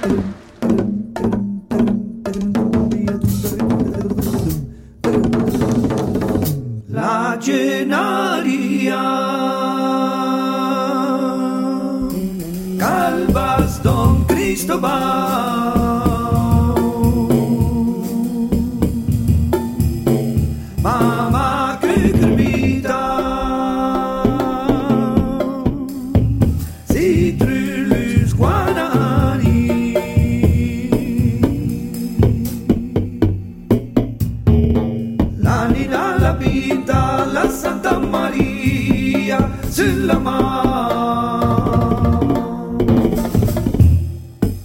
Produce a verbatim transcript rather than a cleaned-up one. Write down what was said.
La Genaria, Calvas Don Cristobal, Mama Kökervita, Citrulus Guanani, la Nina, la Pinta, la Santa Maria, sulla